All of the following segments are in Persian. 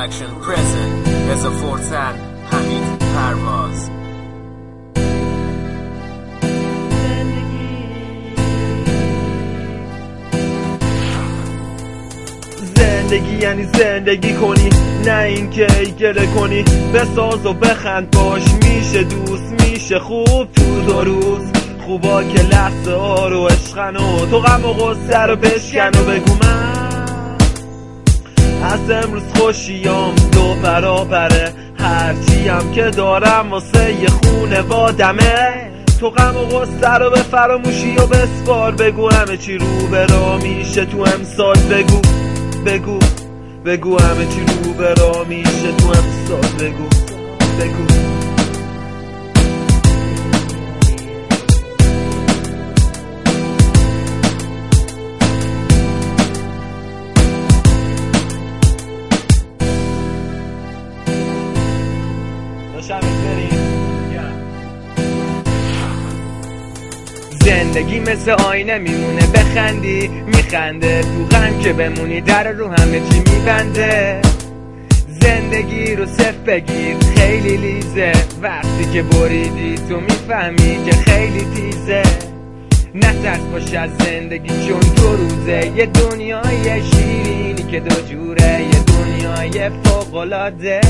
Production present رضا فرتن حمید پرواز. زندگی یعنی زندگی کنی، نه اینکه گله کنی. بساز و بخند، باش میشه دوست، میشه خوب تو دو روز. خوبا که لحظه ها رو عشقن و تو غم و غصه رو بشکن و بگو من از امروز خوشیام دو برابره. هرچی هم که دارم واسه یه خونه وادمه. تو غم و غصه رو به فراموشی و بسپار. بگو همه چی رو به راه میشه تو امسال. بگو همه چی رو به راه میشه تو امسال. بگو زندگی مثل آینه میمونه، بخندی میخنده، تو غم که بمونی در رو همه چی میبنده. زندگی رو صفر بگیر، خیلی لیزه، وقتی که بریدی تو میفهمی که خیلی تیزه. نترس باش از زندگی چون دو روزه، یه دنیای شیرینی که دو جوره، یه دنیای فوق‌العاده.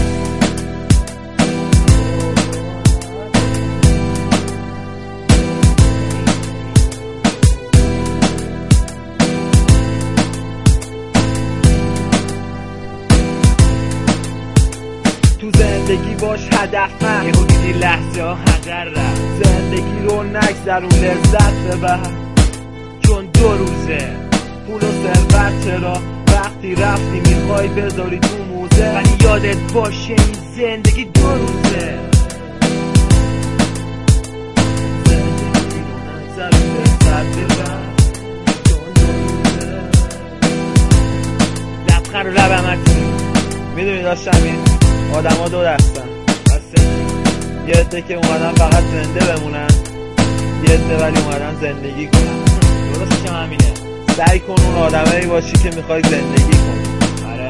تو زندگی باش هدفمند، یهو دیدی لحظه ها هدر رفت. زندگی رو نگذرون، لذت ببر چون دو روزه. پول و ثروت چرا وقتی رفتی میخوای بذاری تو موزه، ولی یادت باشه این زندگی دو روزه. زندگی رو نگذرون، لذت ببر چون دو روزه. لبخند رو لب همتون میدونی داشتم این آدم ها دو دستن، یه عده که اومدن فقط زنده بمونن، یه عده ولی اومدن زندگی کنن. درستش هم همینه. سعی کن اون آدمایی باشی که میخوای زندگی کنی. آره.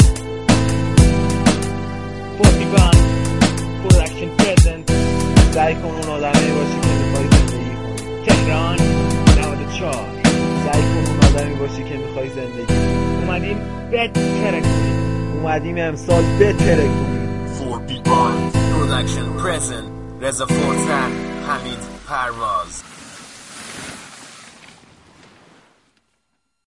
Production present. سعی کن اون آدمایی باشی که میخوای زندگی کنی. تهران 94. سعی کن اون آدمی باشی که میخوای زندگی کنی. اومدیم بهتره کنیم، اومدیم امسال بهتره کنیم. Production present رضا فرتن حمید پرواز.